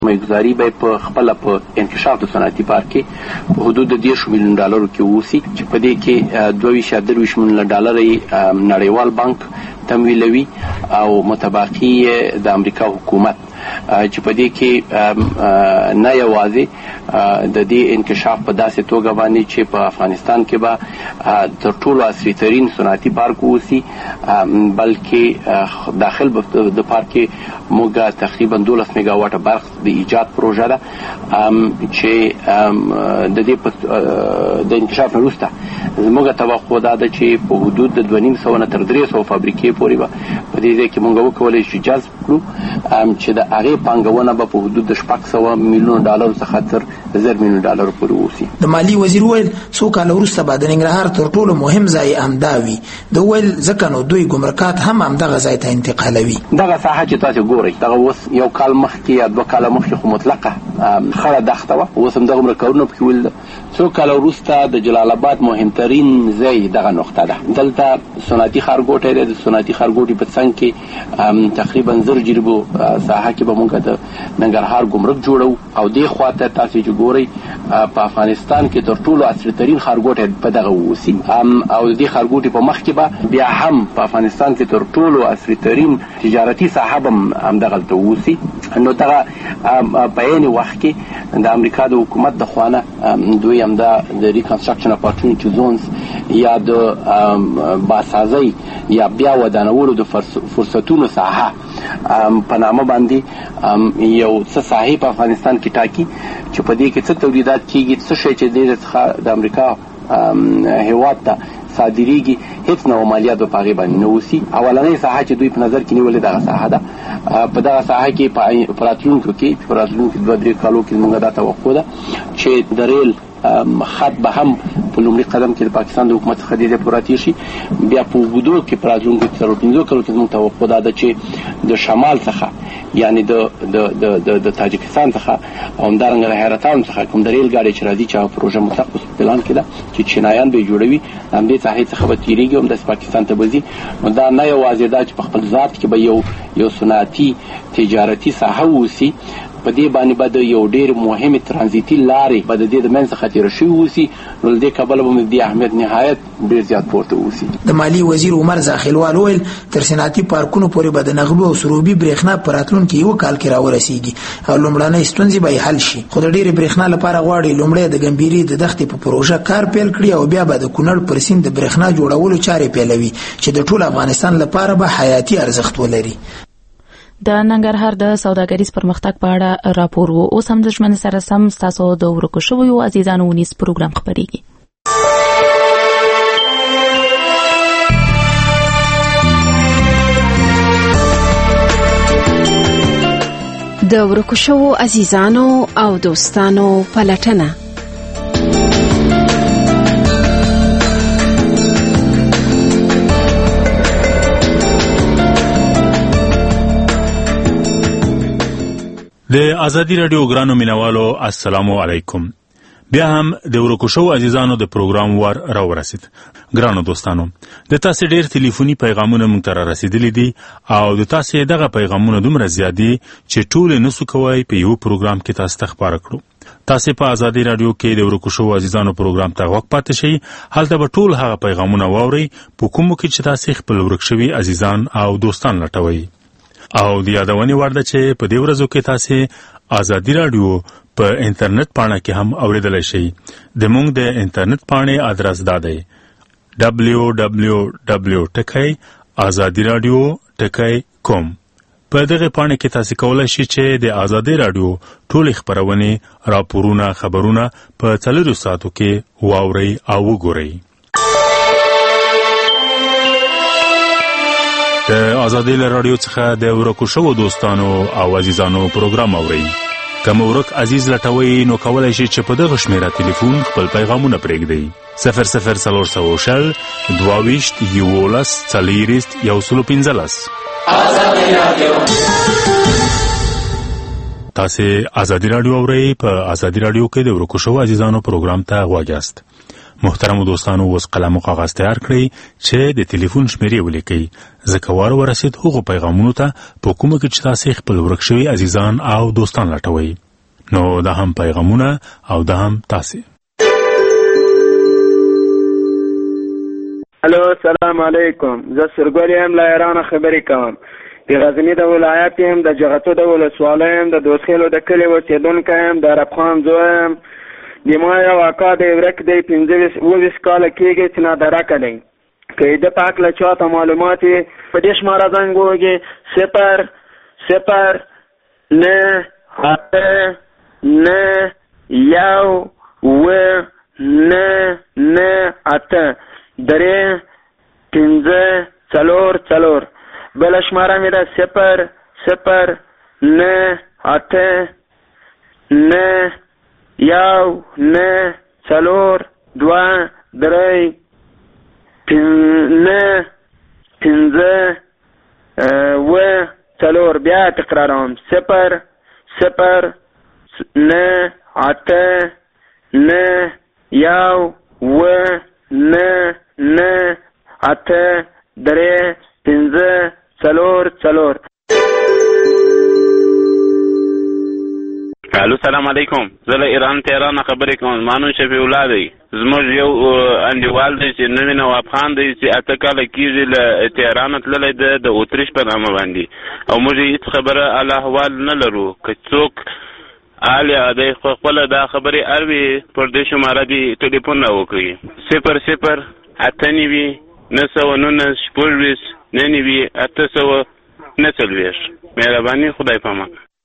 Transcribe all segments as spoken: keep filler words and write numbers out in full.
سرمایه‌ګذاري به په خپله په انکشاف د صنعتي پارک کې په حدود د دېرشو میلیونو ډالرو کې ووسي چې په دې کې دوه ویشت اعشاریه درویشت میلیونه ډالر یې نړیوال بانک تمویلوي او متبقي د امریکا حکومت چې په دې کې نه یوازې د دې انکشاف په داسې توګه باندې چې په افغانستان کې به تر ټولو عصري ترین صنعتي پارک ووسي بلکې داخل د پارک کې موږ تقریبا دولس میگا واټه برق د ایجاد پروژه ده چې د دې د انکشاف نه وروسته زموږ توقع دا ده چې په حدود د دوه نیم سوه نه تر درې سوه فابریکې پورې به په دې ځای کې موږ وکولی شو جذب کړو چې د هغې پانګونه به په حدود د شپږ سوه میلیونو ډالرو څخه تر زر میلیونو ډالرو پورې ووسي. د مالي وزیر وویل څو کاله وروسته به د ننګرهار تر ټولو مهم ځای همدا وي. د وویل ځکه نو دوی ګمرکات هم همدغه ځای ته انتقالوي. دغه ساحه چې تاسو ګورئ دغه اوس یو کال مخکې یا دوه کاله مخکې خو مطلقه خړه دښته وه، اوس هم دغه ګمرکونه پکې ول ده. څو کاله وروسته د جلال آباد مهمترین ځای دغه نقطه ده. دلته صنعتي ښارګوټی دی. د صنعتي ښارګوټي په څنګ کې تقریبا زر جریبو ساحه کې به موږ د ننګرهار ګمرک جوړو او دې خواته تاسو چې ګورئ په افغانستان کې تر ټولو عصري ترین ښارګوټی په دغه ووسي او د دې ښارګوټي په مخ کې به بیا هم په افغانستان کې تر ټولو عصري ترین تجارتي ساحه به همدغلته ووسي. نو دغه په عین وخت کې د امریکا د حکومت د خوا نه دوی همدا د ریکنسټرکشن اپارچونیټي زونز یا د باسازۍ یا بیا ودانولو د فرصتونو ساحه په نامه باندې یو څه ساحې په افغانستان کې ټاکي چې په دې کې څه تولیدات کېږي، څه شی چې دې څخه د امریکا هېواد ته صادریږي، هیڅ نوع مالیات به په هغې باندې نه وسي. اولنۍ ساحه چې دوی په نظر کې نیولې دغه ساحه ده. په دغه ساحه کې په راتلونکو کې په راتلونکو دوه درې کالو کې زموږ دا توقع ده چې د ریل خط به هم په لومړي قدم کې د پاکستان د حکومت څخه دې ځای پوره تېر شي. بیا په اوږدو کې په راتلونکو څلور پنځو کالو کې زموږ توقع دا ده چې د شمال څخه یعنې د د د د تاجکستان څخه او همدارنګه د حیرتان څخه کوم د ریل ګاډۍ چې راځي چې هغه پروژه مطلق په پلان کې ده چې چینایان به یې جوړوي، همدې ساحې څخه به تېرېږي او همداسې پاکستان ته به ځي. نو دا نه یوازې دا چې په خپل ذات کې به یو یو صنعتي تجارتي ساحه ووسي، په دې باندې به د یو ډېر مهمې ترانزیتي لارې به د دې د منځ څخه تېره شوي اوسي. نو له دې کبله به دې اهمیت نهایت ډېر زیات پورته اوسي. د مالي وزیر عمر زاخیلوال وویل تر صنعتي پارکونو پورې به د نغلو او سروبي برېښنا په راتلونکي یو کال کې راورسېږي او لومړنۍ ستونزې به یې حل شي. خو د ډېرې برېښنا لپاره غواړي لومړی د ګمبیري د دښتې په پروژه کار پیل کړي او بیا به د کونړ پر سیند د برېښنا جوړولو چارې پیلوي چې د ټول افغانستان لپاره به حیاتي ارزښت ولري. د ننګرهار د سوداګریز پرمختګ په اړه راپور وو. اوس هم د ژمنې سره سم ستاسو د ورکو شویو عزیزانو ونیس پروګرام خپرېږي. د ورکو شویو عزیزانو او دوستانو پلټنه. د ازادي رادیو ګرانو مینوالو السلام علیکم. بیا هم د ورکو شو عزیزانو د پروګرام وار را ورسید. ګرانو دوستانو، د تاسو ډیر ټلیفوني پیغامونه مونږ ته را رسیدلي دي او د تاسو دغه پیغامونه دومره زیات دي چې ټول نسو کوی په یو پروګرام کې تاسو ته خبر کړو. تاسو په ازادي رادیو کې د ورکو شو عزیزانو پروګرام ته وخت پاتې شئ. هلته به ټول هغه پیغامونه واورئ په کومو کې چې تاسو خپل ورک شوي عزیزان او دوستان لټوي. او د یادونې وړ ده چې په دې ورځو کې تاسو ازادي رادیو په انټرنیټ پاڼه کې هم اوریدلای شئ. د موږ د انټرنیټ پاڼې ادرس دا دی دبلیو دبلیو دبلیو ډاٹ ازادي رادیو ډاٹ کام. په دغه پاڼه کې تاسو کولای شئ چې د ازادي رادیو ټول خبرونه، راپورونه، خبرونه په څلورو ساعتو کې واورئ او وګورئ. د ازادي رادیو څخه د ورکو شو دوستانو او عزیزانو پروګرام اورئ. کوم ورک عزیز لټوي نو کولای شي چې په دغه شمیره ټلیفون خپل پیغامونه پرېږدئ. صفر صفر څلور سوه شل دوه ویشت یولس څلېرویشت یو سلو پنځلس. ازادي رادیو تاسو ازادي رادیو اورئ. په ازادي رادیو کې د ورکو شو عزیزانو پروګرام ته غواړئ. محترم دوستانو اوس قلم او کاغذ تیار کړئ چې د ټلیفون شمیرې ولیکئ. ځکه وار ورسید هغو پیغامونو ته په کومه کې چې تاسې خپل ورک شوي عزیزان او دوستان لټوئ. نو دا هم پیغامونه او دا هم تاسې. الو السلام علیکم. زه سرګل یم له ایران خبرې کوم. د غزنی د ولایت یم، د جغتو د ولسوالۍ یم، د دوسخیلو د کلي اوسېدونکی یم، د عرب خان زوی یم. د ما یو اکا دی ورک دی، پنځه اوویس کاله کېږي چې نادرکه دی. که د په هکله چاته معلومات یې په دې شماره زنګ ووهي صفر صفر نه اته نه یو اوه نه نه اته درې پنځه څلور څلور. بله شماره مې ده صفر صفر نه اته نه یو نه څلور دوه درې نه پنځه اوه څلور. بیا تکراروم صفر صفر نه اته نه یو اوه نه نه اته درې پنځه څلور څلور. الو سلام علیکم. زه له ایران تهران خبرې کوم. مانو شفیع الله دی. زموږ یو انډیوال دی چې نوی نواب خان دی چې اته کاله کېږي له تهرانه تللی ده د اتریش په نامه باندې، او موږ هېڅ خبره ال احوال نه لرو. که څوک آل دی خپله دا خبرې اروي پر دې شماره دې ټلیفون راوکړي صفر صفر اته نوي نه سوه نولس شپږویشت نه نوي اته سوه نه څلوېښت. مهرباني خدای پامان.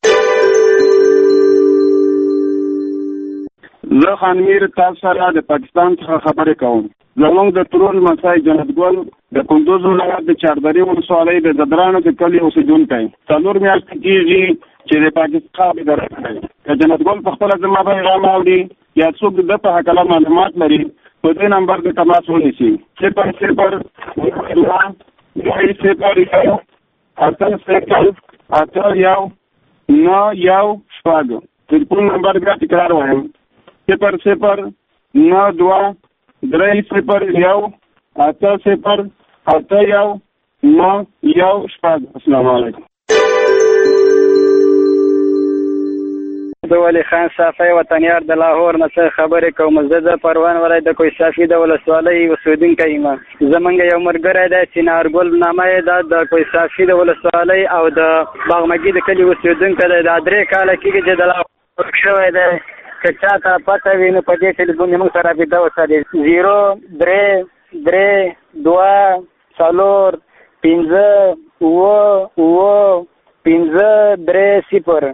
زه خانمیر تاسو سره د پاکستان څخه خبرې کوم. زموږ د ترور مسای جنت ګل د کندوز ولایت د چاردرې ولسوالۍ د زدرانو د کلي اوسېدونکی. څلور میاشتې کېږي چې د پاکستان خبرې کوي. که جنت ګل په خپله زما پیغام اوري یا څوک د ده په هکله معلومات لري په دې نمبر د تماس ونیسي صفر صفر دوه درې صفر یو اته صفر اته یو نه یو شپږ. ټلیفون نمبر بیا تکرار وایم صفر صفر نه دوه درې صفر یو اته صفر اته یو نه یو شپږ. السلام علیکم. د ولی خان صافی وطنیار د لاهور نه څه خبرې کوم. زه د پروان ولایت د کوی صافی د ولسوالۍ اوسېدونکی یم. زمونږ یو ملګری دی چې نارګل نامه یې ده، د کوی صافی د ولسوالۍ او د باغمګي د کلي اوسېدونکی دی. دا درې کاله کېږي چې د لاهور شوی دی. که چاته پته وي نو په دې ټلیفون زموږ سره رابطه وساتي زیرو درې درې دوه څلور پنځه اووه اووه پنځه درې صفر.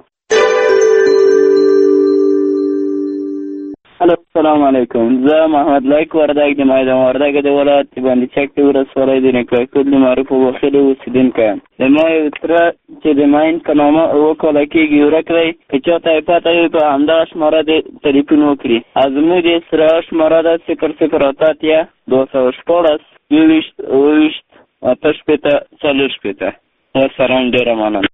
الو السلام علیکم. زه محمد لایق وردګ د میدان وردګ د ولایت باندې چک د ولسوالۍ د نکاکل د معروف وخیل اوسېدونکی یم. د ما یو تره چې د ماین په نامه اووه کاله کېږي ورک دی. که چاته یې پته وي په همدغه شماره د ټلیفون وکړي. زموږ د سره شماره ده صفر صفر اته اتیا دوه سوه شپاړس یوویشت اوویشت اته شپېته څلور شپېته. والسلام. ډېره مننه.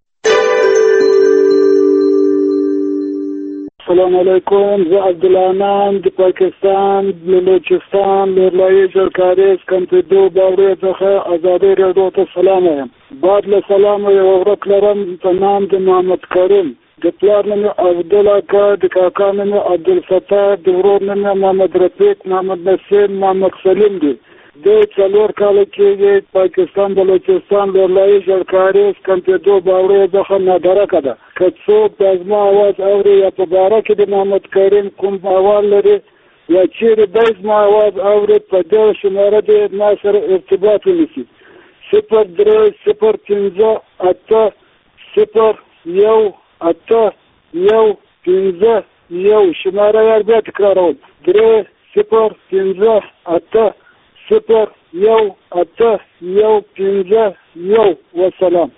السلام علیکم. زه عبدالعنان د پاکستان بلوچستان لورلایي جرکاریز کمپیدو باورې څخه ازادي راډیو ته سلام وایم. بعد له سلامه یو ورک لرم په نام د محمد کریم. د پلار نوم یې عبدالاکا، د کاکا نوم یې عبدالفتاح، د ورور نوم یې محمد رفیق، محمد نسیم، محمد سلیم دی. د څلور کاله کېږي پاکستان بلوچستان لورلایي جرکاریز کمپیدو باورې څخه نادرکه ده. که څوک د زما اواز اوري یا په باره کې د محمد کریم کوم احوال لري یا چیرې دی زما اواز اوري په دغه شماره د ما سره ارتباط ونیسي صفر درې صفر پنځه اته صفر یو اته یو پنځه یو. شماره یې بیا تکراروم درې صفر پنځه اته صفر یو اته یو پنځه یو. والسلام.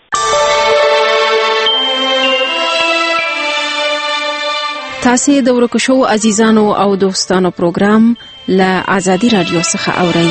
تاسې د ورکو شوو عزیزانو او دوستانو پروګرام له آزادي رادیو څخه اورئ.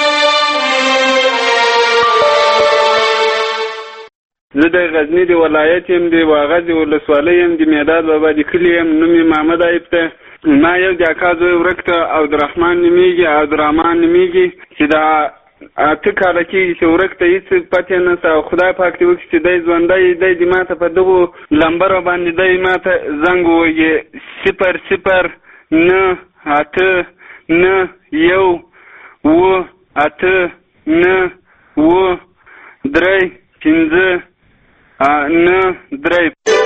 زه د غزنی د ولایت یم، د واغه د ولسوالۍ یم، د میداد بابا د کلي یم. نوم یې محمد ایب ته. ما یو د اکا زوی ورک ته عبدالرحمن نومیږي عبدالرحمن نومیږي چې دا اته کاله کېږي چې ورک ته هېڅ پتې نشته او خدای پاک دې وکړي چې دی ژوندی دی دې ما ته په دغو لمبرو باندې دی ما ته زنګ ووهي صفر صفر نه اته نه یو اوه اته نه اوه درې پنځه نه درې.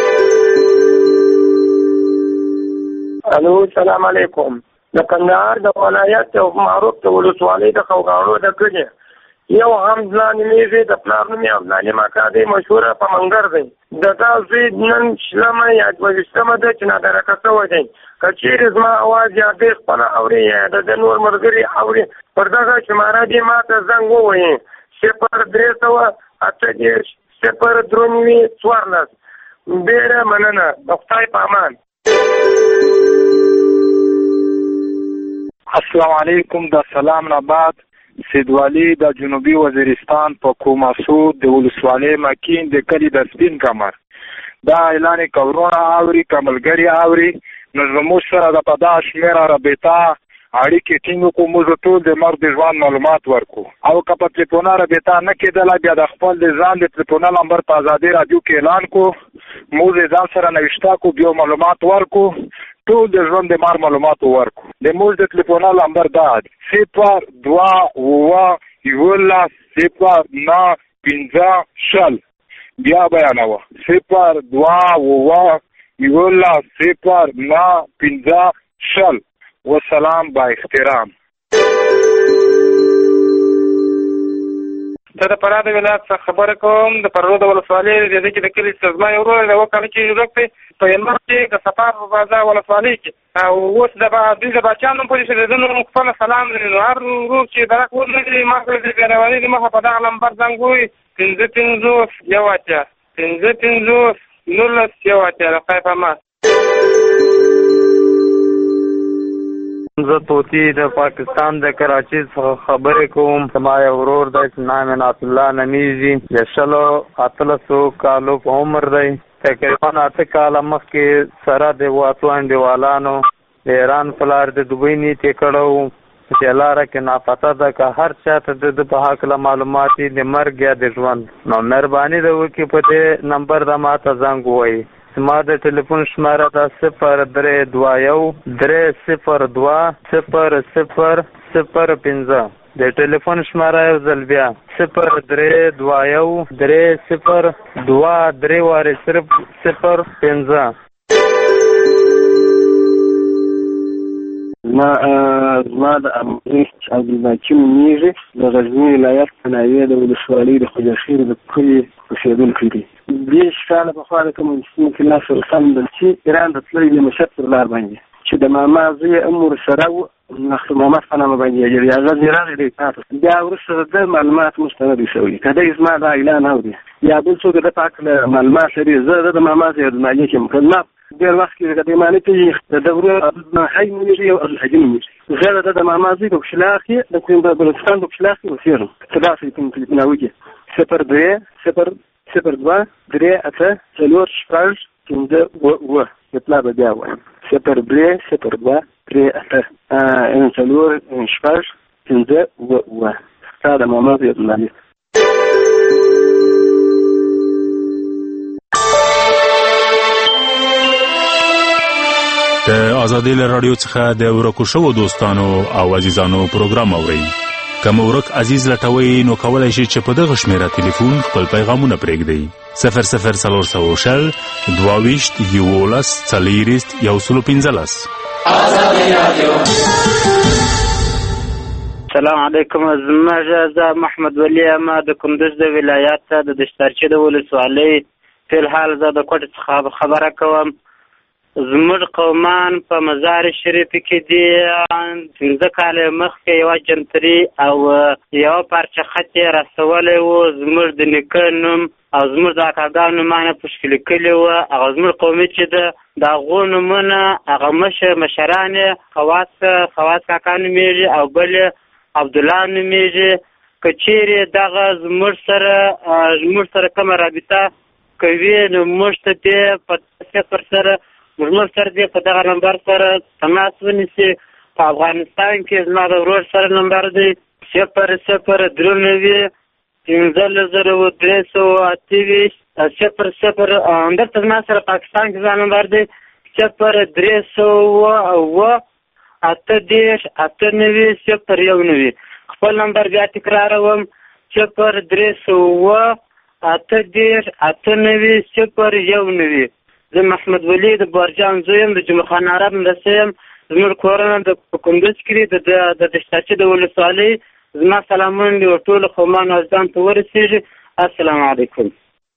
الو سلام علیکم. د کندهار د ولایت او معروف د ولسوالۍ د خوګاڼو د کلي یو حمزه نومیږي د پلار نوم یې عبدالعلي ماکا دی مشهوره په منګر دی د تا زوی نن شلمه یا دوه ویشتمه ده چې نادرکه شوی دی که چیرې زما اواز یا دی خپله اوري یا د ده نور ملګري اوري پر دغه شماره دې ما ته زنګ ووهي صفر درې سوه اته دېرش صفر درې نوي څوارلس. ډېره مننه د خدای په امان. السلام علیکم. د سلام نه بعد سیدوالی د جنوبي وزیرستان په کوماسود د ولسوالۍ مکین د کلي د سپین کمر دا اعلان کورونه اوري کملګري اوري نو زموږ سره د په دا شمېره رابطه اړیکې ټینګ کړو. موږ ټول د مرګ د ژوند معلومات ورکړو او که په تلیفونه رابطه نه کېدله بیا د خپل د ځان د تلیفونه نمبر په ازادي راډیو کې اعلان کړو. موږ د ځان سره نوشته کړو بیا معلومات ورکړو ټول د ژوند د مار معلوماتو ورکړو. د موږ د تلیفونه نمبر دا صفر دوه اووه یولس صفر نه پنځه شل. بیا بیانوه صفر دوه اووه یولس صفر نه پنځه شل. والسلام با احترام. زه د فراه د ولایت څخه خبره کوم. د فراه د ولسوالۍ د دې کې د کلي څخه زما یو ورور دی اوه کاله کېږي ورک دی په هلمند کې د صفا په بازار ولسوالۍ کې او اوس د دوی د باچا نوم پورې چې د ده نوم خپله سلام دی نو هر ورور چې درک ولري ما سره د بېرواني د مخه په دغه نمبر زنګ ووهي پنځه پنځوس یو اتیا پنځه پنځوس نولس یو اتیا. د خدای په امان. زه طوطي د پاکستان د کراچۍ څخه خبرې کوم. زما یو ورور دی چې نام یې نعت الله نمیږي د شلو اتلسو کالو په عمر دی. تقریبا اته کاله مخکې سره د واتو انډیوالانو د ایران په لار د دوبۍ نیټې کړی و چې لاره کې ناپته ده که هر چا ته د ده په هکله معلومات وي د مرګ یا د ژوند نو مهرباني ده وکړي په دې نمبر د ما ته زنګ ووایي. زما د ټلیفون شماره ده صفر درې دوه یو درې صفر دوه صفر صفر صفر پنځه. د ټلیفون شماره یو ځل بیا صفر درې دوه یو درې صفر دوه درې وارې صفر پنځه. زما زما د امریک عبدالباقي نومیږي د غزني ولایت په ناحیې د ولسوالۍ د خوجا خیر د کلي اوسېدونکی دی. دېرش کاله پخوا د کمونیستي انقلاب سره سم بل چې ایران ته تللی د مشهد پر لار باندې چې د ماما زوی هم ورسره و نخل محمد په نامه باندې اجر یا غزې راغی دی پاته بیا وروسته د ده معلومات موږ ته نه دي شوي که دی زما دا اعلان اوري یا بل څوک د ده په هکله معلومات لري زه د د ماما زوی عبدالمالک یم که زما ډېر وخت کې د معنی پېژني د ده ورور عبدالحی نومیږي او عبدالحاجي نومیږي زه د ده د ماما زوی په کشلاخ کې د بلوچستان په کشلاخ کې اوسېږم څه داسې کوم تلیفونه وکړي صفر درې صفر صفر دوه درې اته څلور شپږ پنځه اووه اووه د پلار به بیا وایم صفر درې صفر دوه درې اته څلور شپږ پنځه اووه اووه. ستا د ماما زوی عبدالمالک. د ازادي رادیو څخه د ورکو شوو دوستانو او عزیزانو پروګرام اورئ. که مو ورک عزیز لټوئ نو کولی شئ چې په دغه شمېره تلیفون خپل پیغامونه پرېږدئ. صفر صفر څلور سوه شل دوه ویشت یولس څلېرویشت یو سلو پنځلس. سلام علیکم. زموږ زه محمد ولی یم د کندوز د ولایت د دشتارچې د ولسوالۍ فلحال زه د کوټې څخه خبره کوم. زموږ قومان په مزار شریف کې دي پنځه کاله مخکې یوه جنتري او یوه پارچه خط یې رسولی و زموږ د نیکه نوم او زموږ د اکاګانو نومانه پشکې لیکلي وه. هغه زموږ قومي چې ده د هغو نومونه هغه مشر مشران یې خواس خواس کاکا نومېږي او بل یې عبدالله نومېږي. که چیرې دغه زموږ سره زموږ سره کومه رابطه کوي نو موږ ته دې په صفر سره موږ سره دې په دغه نمبر سره تماس ونیسي. په افغانستان کې زما د ورور سره نمبر دی صفر صفر درې نوي پنځلس زره درې سوه اته ویشت صفر صفر. همدلته زما سره پاکستان کې زما نمبر دی صفر درې سوه اوه اته دېرش اته نوي صفر یو نوي. خپل نمبر بیا تکراروم صفر درې سوه اته دېرش اته نوي صفر یو نوي. زه محمد ولی د بارجان زوی یم، د جمعه خان عرب مرسته یم. زموږ کورونه د کندوز کې د د دشتاچي د ولسوالۍ. زما سلامونه د ټولو قومانو ځان ته ورسېږي. السلام علیکم.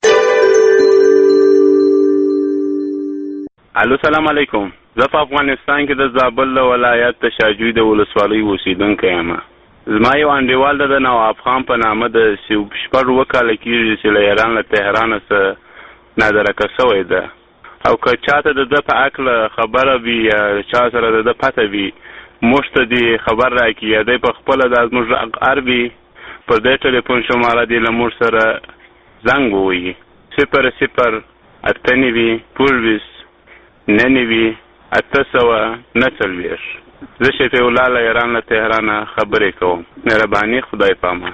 الو سلام علیکم. زه په افغانستان کې د زابل ولایت د شاجوی د ولسوالۍ اوسېدونکی یم. زما یو انډیوال د نواب خان په نامه د شپږ اووه کاله کېږي چې له ایران له تهرانه څخه نادرکه شوی ده، او که چاته د ده په هکله خبره وي یا چا سره د ده پته وي موږ ته دې خبر راکړي، یا دی په خپله دا زموږ غږ اوري پر دې ټلیفون شماره دې له موږ سره زنګ ووهي صفر صفر اته نوي څلوېښت نهه نوي اته سوه نهه څلوېښت. زه شفیع الله له ایران له تهرانه خبرې کوم. مهرباني خدای پامان.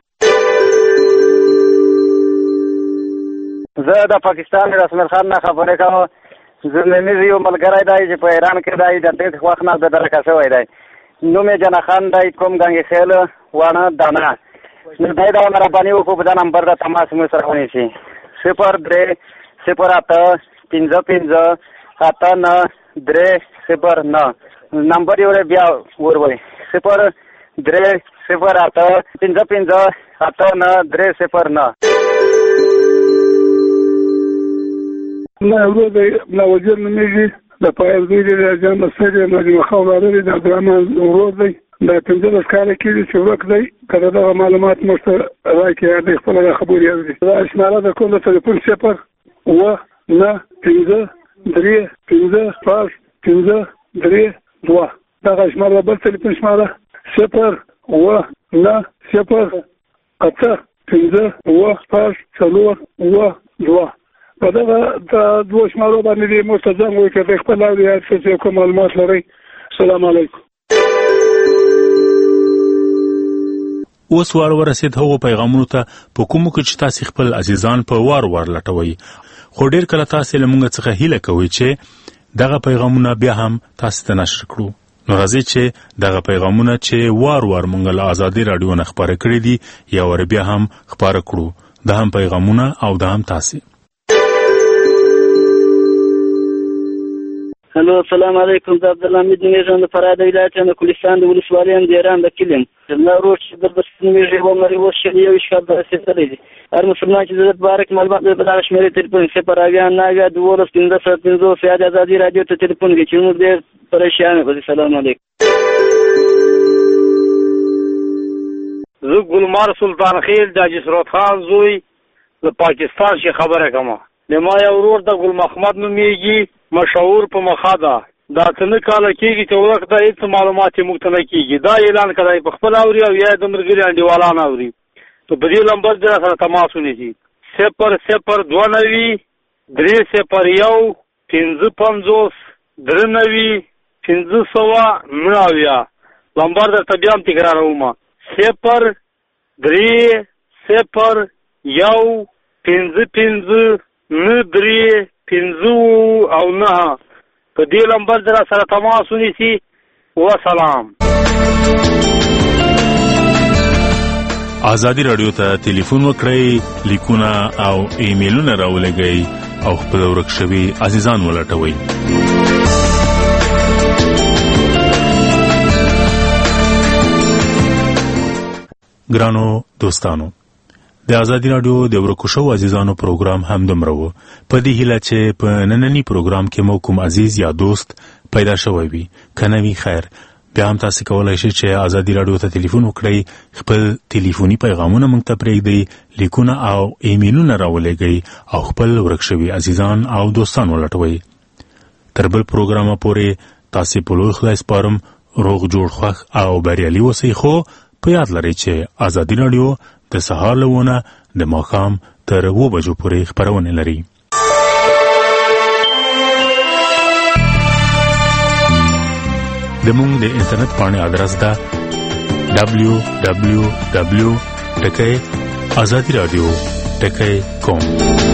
زه د پاکستان رسمل خان نه خبرې کوم. زموږ یو ملګری دی چې په ایران کې دی، د ډېر وخت نه د درکه شوی دی. نوم یې جنا خان دی، کوم ګنګې خیل واڼه دانه. نو دی دا مهرباني وکړو په دا نمبر د تماس مو سره ونیسي صفر درې صفر اته پنځه پنځه اته نهه درې صفر نهه. نمبر یې بیا وروي صفر درې صفر اته پنځه پنځه اته نهه درې صفر نهه. ما ورور دی ملا وزیر نومېږي، د پایل زوی دی، د جان مسجد مجموعه خاولاده دی، د عبدالرحمن ورور دی. دا پنځلس کاله کېږي چې ورک دی. که د دغه معلومات موږ ته راکړي دی خپله دا خبرې اوري. دا اشماره د کوم د تلیفون صفر اووه نهه پنځه درې پنځه شپږ پنځه درې دوه. دغه اشماره بل تلیفون شماره صفر اووه نهه صفر اته پنځه اووه شپږ څلور اووه دوه. په دغه د دوه شمارو باندې دې موږ ته زنګ وکړئ چې خپل اوري هر څه چې کوم معلومات لرئ. السلام علیکم. اوس وار ورسېد هغو پیغامونو ته په کومو کې چې تاسې خپل عزیزان په وار وار لټوئ، خو ډېر کله تاسې له موږ څخه هیله کوئ چې دغه پیغامونه بیا هم تاسې ته نشر کړو. نو راځئ چې دغه پیغامونه چې وار وار موږ له ازادي راډیو نه خپاره کړي دي یا ور بیا هم خپاره کړو. دا هم پیغامونه او دا هم تاسې. هلو السلام علیکم. زه عبدالحمید نومېږم، د فراه د ولایت یم، د کوهستان د ولسوالۍ یم، د ایران د کلي یم. زما ورور چې دربست نومېږي عمر یې اوس شل یوویشت کال ته رسېدلی دی. هر مسلمان چې د ده په باره کې معلومات لري په دغه شمېرې تلیفون صفر اویا نهه اویا دولس پنځه سوه پنځوس یا د ازادي راډیو ته تلیفون کړي چې موږ ډېر پریشان یو. السلام علیکم. زه ګلمار سلطان خیل د حاجي سرور خان زوی د پاکستان چې خبره کوم. د ما یو ورور د ګل محمد نومېږي، مشهور په مخه ده. دا څه نه کاله کېږي چې ورک ده، هېڅ معلومات یې موږ ته نه کېږي. دا اعلان کړی په خپل اوري او یا د ملګري انډیوالان اوري. نو په دې نمبر د سره تماس ونیسي صفر صفر دوه نوي درې صفر یو پنځه پنځوس درې نوي پنځه سوه نهه اویا. نمبر درته بیا هم تکراروم صفر درې صفر یو پنځه پنځه نهه درې پنځه او نهه. په دې نمبر در سره تماس ونیسي. وسلام. ازادي راډیو ته ټلیفون وکړئ، لیکونه او ایمیلونه راولېږئ او خپل ورک شوي عزیزان ولټوئ. ګرانو دوستانو، د ازادي راډیو د ورکو شوو عزیزانو پروګرام هم دومره و. په دې هیله چې په ننني پروګرام کې مو کوم عزیز یا دوست پیدا شوی وي. که نه وي خیر، بیا هم تاسې کولی شئ چې ازادي راډیو ته ټلیفون وکړئ، خپل ټلیفوني پیغامونه موږ ته پرېږدئ، لیکونه او ایمیلونه راولېږئ او خپل ورک شوي عزیزان او دوستان ولټوئ. تر بل پروګرامه پورې تاسې په لوی خدای سپارم، روغ جوړ خوښ او بریالي اوسئ. خو په یاد لرئ چې ازادي راډیو د سهار له ونه د ماښام تر اوه بجو پورې خپرونه لري. زموږ د انټرنیټ پاڼې ادرس ده دبلیو دبلیو دبلیو ډاٹ ازادي رادیو ډاٹ کام.